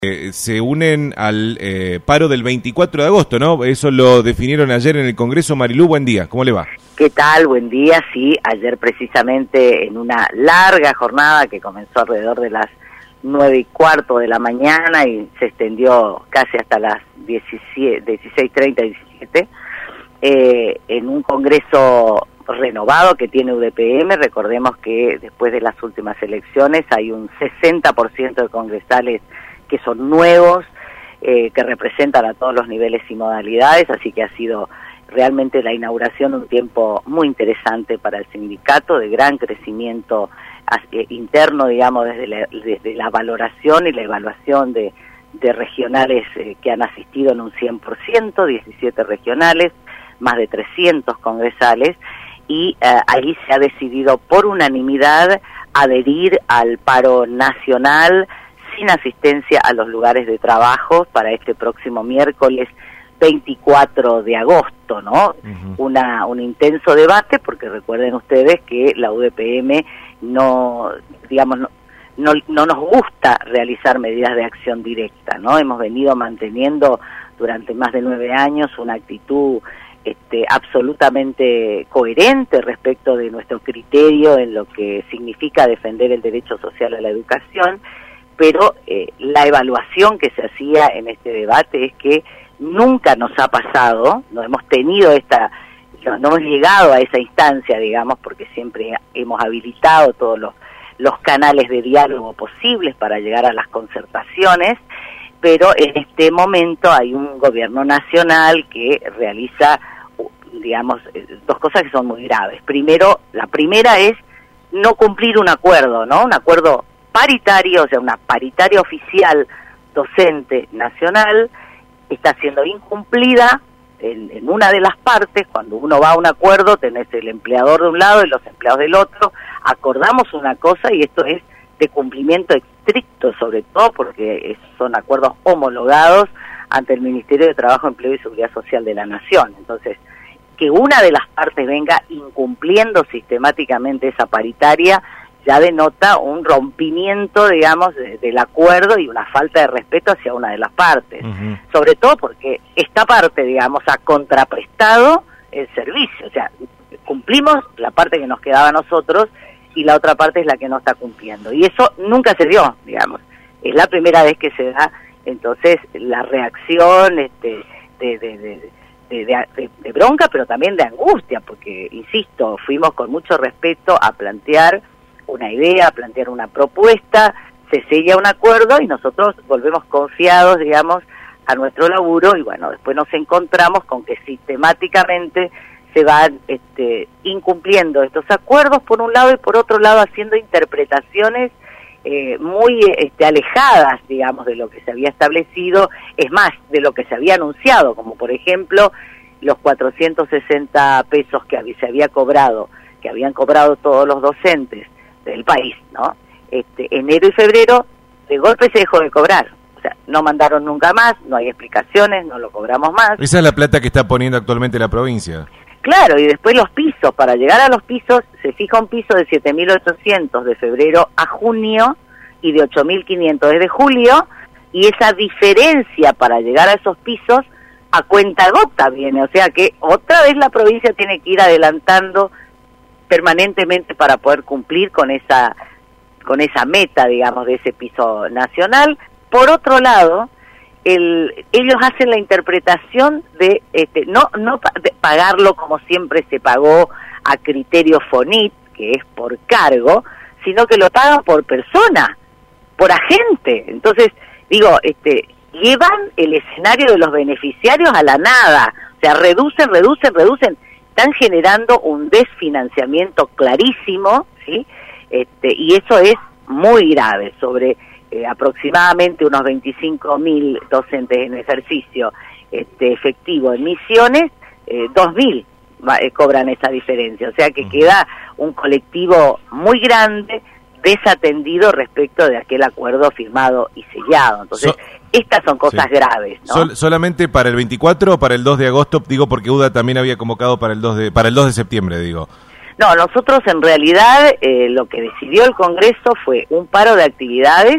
Se unen al paro del 24 de agosto, ¿no? Eso lo definieron ayer en el Congreso. Marilú, buen día, ¿cómo le va? ¿Qué tal? Buen día, sí, ayer precisamente en una larga jornada que comenzó alrededor de las 9:15 de la mañana y se extendió casi hasta las 16:30, 17, en un Congreso renovado que tiene UDPM. Recordemos que después de las últimas elecciones hay un 60% de congresales que son nuevos, que representan a todos los niveles y modalidades, así que ha sido realmente la inauguración un tiempo muy interesante para el sindicato, de gran crecimiento interno, digamos, desde la valoración y la evaluación de regionales que han asistido en un 100%, 17 regionales, más de 300 congresales, y ahí se ha decidido por unanimidad adherir al paro nacional sin asistencia a los lugares de trabajo para este próximo miércoles 24 de agosto, ¿no? Un intenso debate, porque recuerden ustedes que la UDPM no nos gusta realizar medidas de acción directa, ¿no? Hemos venido manteniendo durante más de 9 años una actitud absolutamente coherente respecto de nuestro criterio en lo que significa defender el derecho social a la educación, pero la evaluación que se hacía en este debate es que nunca nos ha pasado, no hemos tenido no hemos llegado a esa instancia, digamos, porque siempre hemos habilitado todos los canales de diálogo posibles para llegar a las concertaciones, pero en este momento hay un gobierno nacional que realiza, digamos, dos cosas que son muy graves. Primero, la primera es no cumplir un acuerdo, ¿no? Un acuerdo paritario, o sea, una paritaria oficial docente nacional, está siendo incumplida en una de las partes. Cuando uno va a un acuerdo, tenés el empleador de un lado y los empleados del otro, acordamos una cosa y esto es de cumplimiento estricto, sobre todo porque son acuerdos homologados ante el Ministerio de Trabajo, Empleo y Seguridad Social de la Nación. Entonces, que una de las partes venga incumpliendo sistemáticamente esa paritaria ya denota un rompimiento, digamos, del acuerdo y una falta de respeto hacia una de las partes. Sobre todo porque esta parte, digamos, ha contraprestado el servicio. O sea, cumplimos la parte que nos quedaba a nosotros y la otra parte es la que no está cumpliendo. Y eso nunca se dio, digamos. Es la primera vez que se da, entonces, la reacción de bronca, pero también de angustia, porque, insisto, fuimos con mucho respeto a plantear una idea, a plantear una propuesta, se sella un acuerdo y nosotros volvemos confiados, digamos, a nuestro laburo, y bueno, después nos encontramos con que sistemáticamente se van incumpliendo estos acuerdos por un lado y por otro lado haciendo interpretaciones muy alejadas, digamos, de lo que se había establecido, es más, de lo que se había anunciado, como por ejemplo los 460 pesos que se había cobrado, que habían cobrado todos los docentes del país, ¿no? Enero y febrero, de golpe se dejó de cobrar. O sea, no mandaron nunca más, no hay explicaciones, no lo cobramos más. Esa es la plata que está poniendo actualmente la provincia. Claro, y después los pisos, para llegar a los pisos, se fija un piso de 7.800 de febrero a junio y de 8.500 desde julio, y esa diferencia para llegar a esos pisos a cuentagota viene, o sea que otra vez la provincia tiene que ir adelantando permanentemente para poder cumplir con esa meta, digamos, de ese piso nacional. Por otro lado, ellos hacen la interpretación de de pagarlo como siempre se pagó a criterio FONIT, que es por cargo, sino que lo pagan por persona, por agente. Entonces, digo, llevan el escenario de los beneficiarios a la nada, o sea, reducen, están generando un desfinanciamiento clarísimo, ¿sí? Y eso es muy grave. Sobre aproximadamente unos 25.000 docentes en ejercicio efectivo en Misiones, 2.000 cobran esa diferencia. O sea que queda un colectivo muy grande desatendido respecto de aquel acuerdo firmado y sellado. Entonces, estas son cosas graves, ¿no? ¿Solamente para el 24 o para el 2 de agosto? Digo, porque UDA también había convocado para el 2 de septiembre, digo. No, nosotros en realidad lo que decidió el Congreso fue un paro de actividades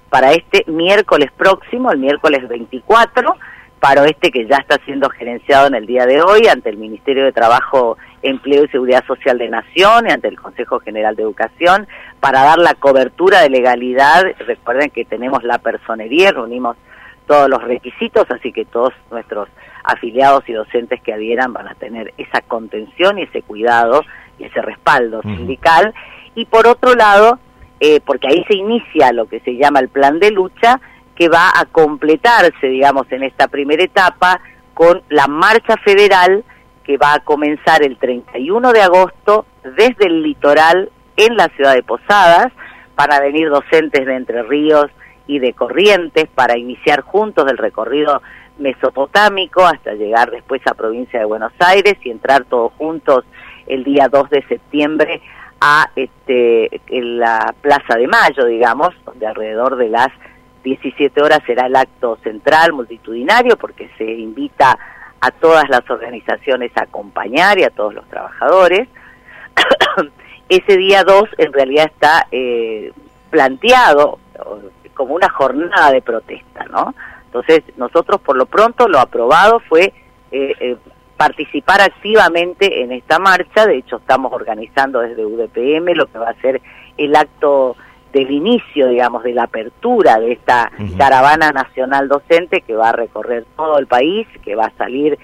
para este miércoles próximo, el miércoles 24, paro que ya está siendo gerenciado en el día de hoy ante el Ministerio de Trabajo, Empleo y Seguridad Social de Nación y ante el Consejo General de Educación, para dar la cobertura de legalidad. Recuerden que tenemos la personería, reunimos todos los requisitos, así que todos nuestros afiliados y docentes que adhieran van a tener esa contención y ese cuidado y ese respaldo sindical. Y por otro lado, porque ahí se inicia lo que se llama el plan de lucha, que va a completarse, digamos, en esta primera etapa con la marcha federal que va a comenzar el 31 de agosto desde el litoral en la ciudad de Posadas. Para venir docentes de Entre Ríos y de Corrientes para iniciar juntos el recorrido mesopotámico hasta llegar después a provincia de Buenos Aires y entrar todos juntos el día 2 de septiembre a en la Plaza de Mayo, digamos, donde alrededor de las 17 horas será el acto central multitudinario, porque se invita a todas las organizaciones a acompañar y a todos los trabajadores. Ese día 2 en realidad está planteado como una jornada de protesta, ¿no? Entonces nosotros por lo pronto lo aprobado fue participar activamente en esta marcha. De hecho estamos organizando desde UDPM lo que va a ser el acto del inicio, digamos, de la apertura de esta caravana nacional docente que va a recorrer todo el país, que va a salir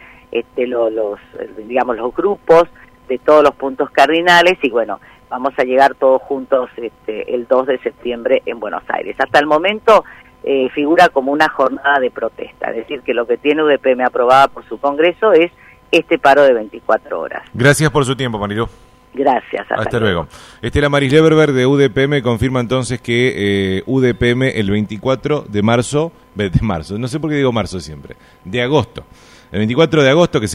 los grupos de todos los puntos cardinales y bueno, vamos a llegar todos juntos el 2 de septiembre en Buenos Aires. Hasta el momento figura como una jornada de protesta, es decir, que lo que tiene UDPM aprobada por su Congreso es este paro de 24 horas. Gracias por su tiempo, Marilú. Gracias. Hasta luego. Estela Maris Leverberg de UDPM confirma entonces que UDPM el 24 de marzo, no sé por qué digo marzo siempre, de agosto, el 24 de agosto que se